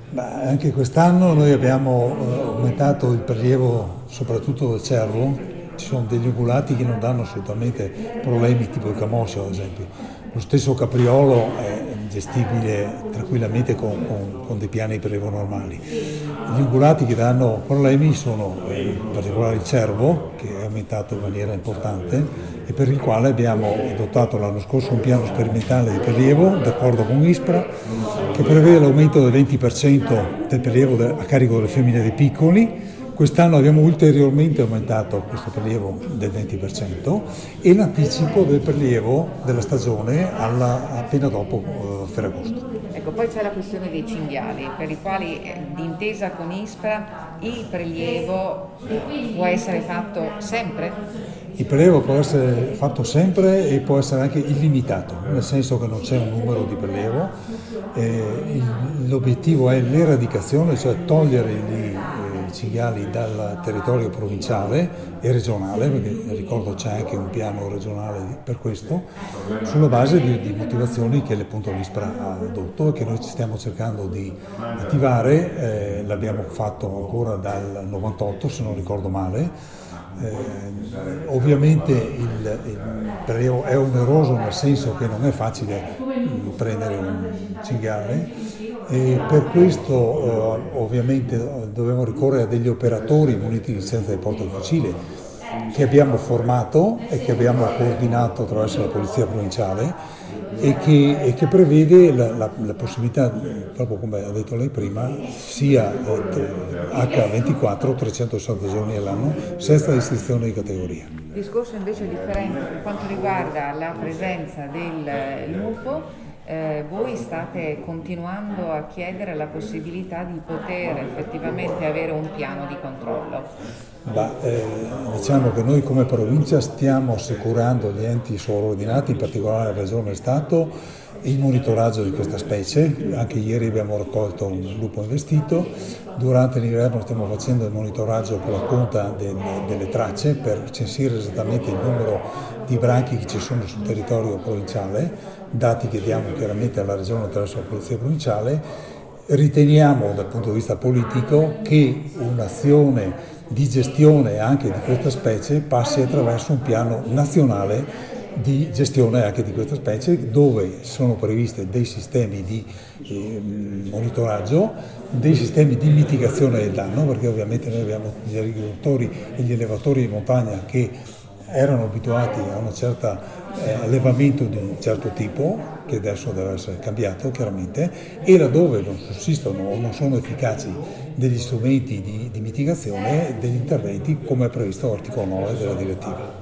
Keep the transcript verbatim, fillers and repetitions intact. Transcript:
Ma anche quest'anno noi abbiamo eh, aumentato il prelievo soprattutto del cervo. Ci sono degli ungulati che non danno assolutamente problemi, tipo il camoscio ad esempio. Lo stesso capriolo è gestibile tranquillamente con, con- con dei piani di prelievo normali. Gli ungulati che danno problemi sono eh, in particolare il cervo, che è aumentato in maniera importante e per il quale abbiamo adottato l'anno scorso un piano sperimentale di prelievo, d'accordo con ISPRA, che prevede l'aumento del venti per cento del prelievo de- a carico delle femmine dei piccoli. Quest'anno abbiamo ulteriormente aumentato questo prelievo del venti per cento e l'anticipo del prelievo della stagione alla- appena dopo eh, Ferragosto. Ecco, poi c'è la questione dei cinghiali, per i quali, eh, d'intesa con ISPRA, il prelievo eh, può essere fatto sempre? Il prelievo può essere fatto sempre e può essere anche illimitato, nel senso che non c'è un numero di prelievo. Eh, il- l'obiettivo è l'eradicazione, cioè togliere gli eh, cinghiali dal territorio provinciale e regionale, perché ricordo c'è anche un piano regionale per questo, sulla base di, di motivazioni che appunto l'ISPRA ha adotto e che noi ci stiamo cercando di attivare. Eh, l'abbiamo fatto ancora dal novantotto, se non ricordo male. Eh, ovviamente il, il prelievo è oneroso nel senso che non è facile mm, prendere un cinghiale e per questo eh, ovviamente dobbiamo ricorrere a degli operatori muniti di licenza di portafucile che abbiamo formato e che abbiamo coordinato attraverso la Polizia Provinciale e che, e che prevede la, la- la possibilità, proprio come ha detto lei prima, sia eh, acca ventiquattro, trecentosessanta giorni all'anno, senza distinzione di categoria. Il discorso invece è differente per quanto riguarda la presenza del eh, lupo. Eh, voi state continuando a chiedere la possibilità di poter effettivamente avere un piano di controllo. Ma, eh, diciamo che noi come provincia stiamo assicurando agli enti sovraordinati, in particolare la Regione e Stato, il monitoraggio di questa specie. Anche ieri abbiamo raccolto un lupo investito. Durante l'inverno stiamo facendo il monitoraggio con la conta del- delle tracce per censire esattamente il numero di branchi che ci sono sul territorio provinciale, dati che diamo chiaramente alla Regione attraverso la Polizia Provinciale. Riteniamo dal punto di vista politico che un'azione di gestione anche di questa specie passi attraverso un piano nazionale di gestione anche di questa specie, dove sono previsti dei sistemi di eh, monitoraggio, dei sistemi di mitigazione del danno, perché ovviamente noi abbiamo gli agricoltori e gli allevatori di montagna che erano abituati a un certo eh, allevamento di un certo tipo, che adesso deve essere cambiato chiaramente, e laddove non sussistono o non sono efficaci degli strumenti di, di mitigazione, degli interventi come è previsto all'articolo nove della direttiva.